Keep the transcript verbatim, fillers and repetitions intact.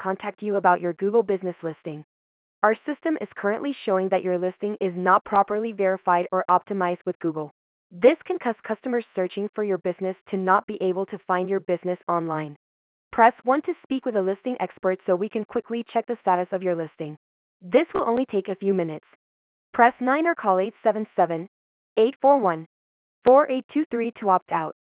contact you about your Google business listing. Our system is currently showing that your listing is not properly verified or optimized with Google. This can cause customers searching for your business to not be able to find your business online. Press one to speak with a listing expert so we can quickly check the status of your listing. This will only take a few minutes. Press nine or call eight seven seven, eight four one, four eight two three to opt out.